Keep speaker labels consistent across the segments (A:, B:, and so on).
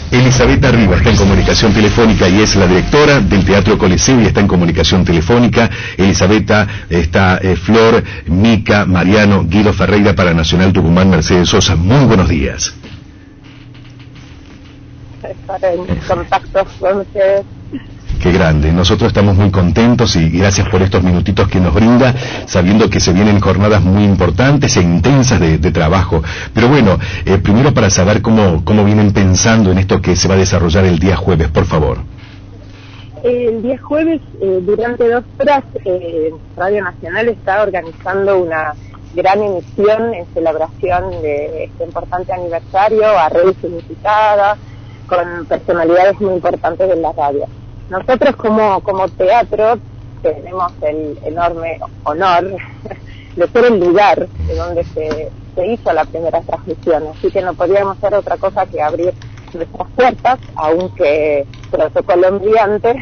A: Elisabetta Riva está en comunicación telefónica y es la directora del Teatro Coliseo y está en comunicación telefónica. Elisabetta, está Flor, Mica, Mariano, Guido Ferreira para Nacional Tucumán, Mercedes Sosa. Muy buenos días.
B: Estar en contacto con ustedes.
A: Qué grande, nosotros estamos muy contentos y gracias por estos minutitos que nos brinda, sabiendo que se vienen jornadas muy importantes e intensas de trabajo. Pero bueno, primero para saber cómo vienen pensando en esto que se va a desarrollar el día jueves, por favor.
B: El día jueves, durante 2 horas, Radio Nacional está organizando una gran emisión en celebración de este importante aniversario, a redes unificadas, con personalidades muy importantes de la radio. Nosotros como teatro tenemos el enorme honor de ser el lugar de donde se hizo la primera transmisión, así que no podíamos hacer otra cosa que abrir nuestras puertas, aunque protocolo mediante,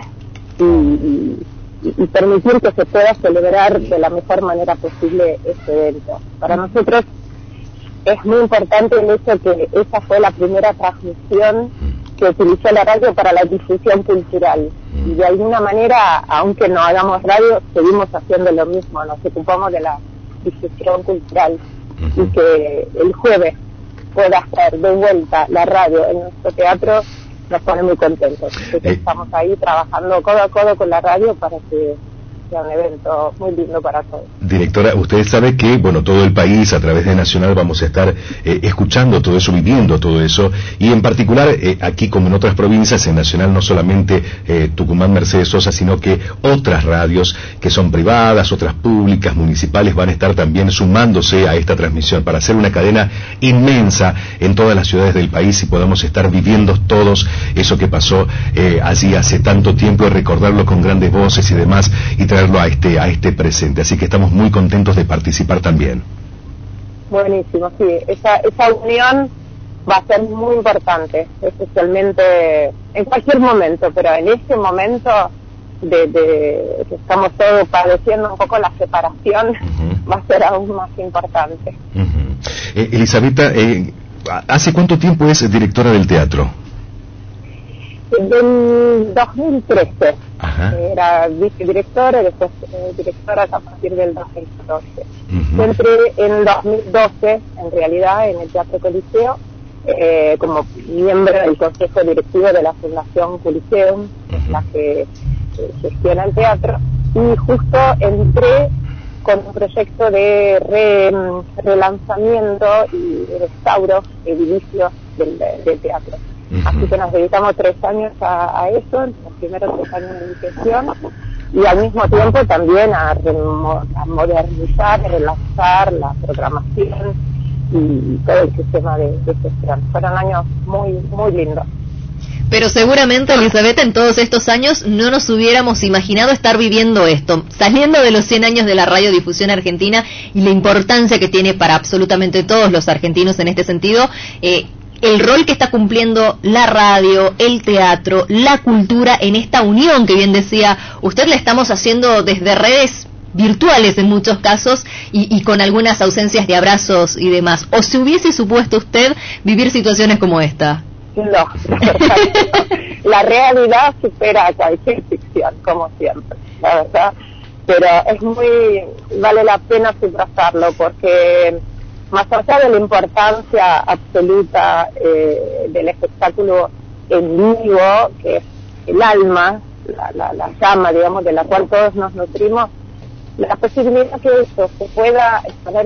B: y permitir que se pueda celebrar de la mejor manera posible este evento. Para nosotros es muy importante el hecho que esa fue la primera transmisión que utilizó la radio para la difusión cultural, y de alguna manera, aunque no hagamos radio, seguimos haciendo lo mismo, nos ocupamos de la difusión cultural, y que el jueves pueda hacer de vuelta la radio en nuestro teatro nos pone muy contentos. Estamos ahí trabajando codo a codo con la radio para que sea un evento muy lindo para todos.
A: Directora, usted sabe que, bueno, todo el país a través de Nacional vamos a estar escuchando todo eso, viviendo todo eso, y en particular aquí como en otras provincias, en Nacional no solamente Tucumán, Mercedes Sosa, sino que otras radios que son privadas, otras públicas, municipales, van a estar también sumándose a esta transmisión para hacer una cadena inmensa en todas las ciudades del país y podamos estar viviendo todos eso que pasó allí hace tanto tiempo, y recordarlo con grandes voces y demás, y traerlo a este presente. Así que estamos muy contentos de participar también.
B: Buenísimo, sí. Esa unión va a ser muy importante, especialmente en cualquier momento, pero en este momento de que estamos todos padeciendo un poco la separación, va a ser aún más importante.
A: Elisabetta, ¿hace cuánto tiempo es directora del teatro?
B: Del 2013.
A: Ajá.
B: Era vicedirectora y después directora a partir del 2012. Entré en 2012, en realidad, en el Teatro Coliseo, como miembro del Consejo Directivo de la Fundación Coliseum, la que gestiona el teatro, y justo entré con un proyecto de relanzamiento y restauro edilicio del teatro. Así que nos dedicamos 3 años a eso, los primeros 3 años de gestión, y al mismo tiempo también a modernizar, relanzar la programación y todo el sistema de gestión. Fueron años muy, muy lindos.
C: Pero seguramente, Elisabetta, en todos estos años no nos hubiéramos imaginado estar viviendo esto, saliendo de los 100 años de la radiodifusión argentina y la importancia que tiene para absolutamente todos los argentinos en este sentido, el rol que está cumpliendo la radio, el teatro, la cultura en esta unión que bien decía usted, la estamos haciendo desde redes virtuales en muchos casos y con algunas ausencias de abrazos y demás. ¿O se hubiese supuesto usted vivir situaciones como esta?
B: No, la realidad supera a cualquier ficción, como siempre, la verdad, pero vale la pena subrayarlo porque más allá de la importancia absoluta del espectáculo en vivo, que es el alma, la llama, digamos, de la cual todos nos nutrimos, la posibilidad que eso se pueda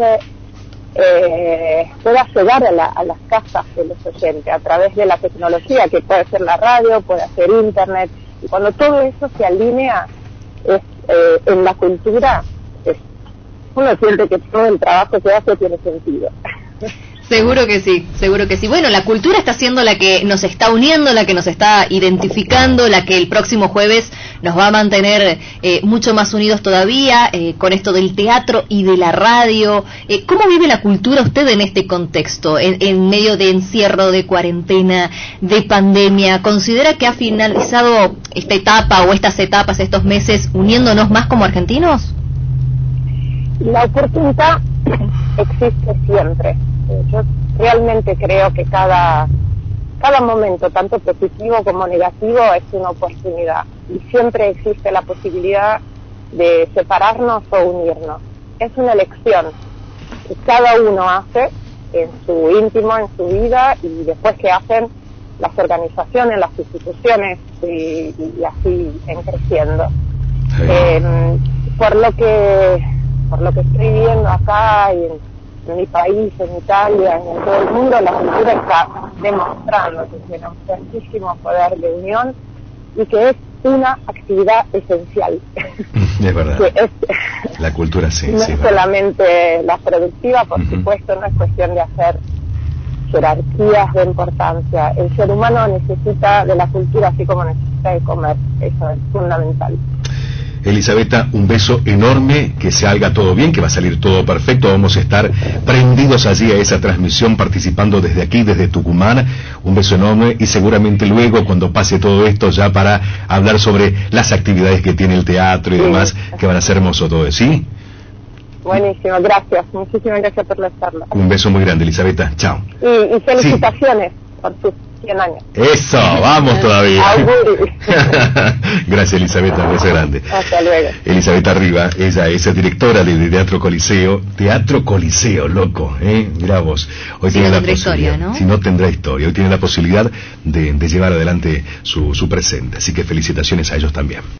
B: llegar a las casas de los oyentes a través de la tecnología, que puede ser la radio, puede ser internet, y cuando todo eso se alinea en la cultura, uno siente que todo el trabajo que hace tiene sentido.
C: Seguro que sí, seguro que sí. Bueno, la cultura está siendo la que nos está uniendo, la que nos está identificando, la que el próximo jueves nos va a mantener mucho más unidos todavía, con esto del teatro y de la radio. ¿Cómo vive la cultura usted en este contexto, en medio de encierro, de cuarentena, de pandemia? ¿Considera que ha finalizado esta etapa o estas etapas, estos meses, uniéndonos más como argentinos?
B: La oportunidad existe siempre. Yo realmente creo que cada cada momento, tanto positivo como negativo, es una oportunidad y siempre existe la posibilidad de separarnos o unirnos. Es una elección que cada uno hace en su íntimo, en su vida, y después que hacen las organizaciones, las instituciones y así en creciendo. Por lo que estoy viendo acá y en mi país, en Italia, en todo el mundo, la cultura está demostrando que tiene un fuertísimo poder de unión y que es una actividad esencial.
A: Es verdad. La cultura sí.
B: No
A: sí,
B: es solamente la productiva, por supuesto, no es cuestión de hacer jerarquías de importancia. El ser humano necesita de la cultura así como necesita de comer. Eso es fundamental.
A: Elisabetta, un beso enorme, que salga todo bien, que va a salir todo perfecto. Vamos a estar prendidos allí a esa transmisión, participando desde aquí, desde Tucumán. Un beso enorme, y seguramente luego, cuando pase todo esto, ya para hablar sobre las actividades que tiene el teatro y demás, que van a ser hermoso todo, ¿sí?
B: Buenísimo, gracias. Muchísimas gracias por la charla.
A: Un beso muy grande, Elisabetta. Chao.
B: Y felicitaciones por sus 100 años.
A: Eso, vamos todavía.
B: Auguri.
A: Gracias, Elisabetta, un beso grande.
B: Hasta luego.
A: Elisabetta Riva, ella es directora de Teatro Coliseo. Teatro Coliseo, loco, mirá vos. Hoy
C: si
A: tiene
C: no
A: la
C: tendrá
A: posibilidad,
C: historia, ¿no?
A: Si no tendrá historia, hoy tiene la posibilidad de llevar adelante su presente. Así que felicitaciones a ellos también.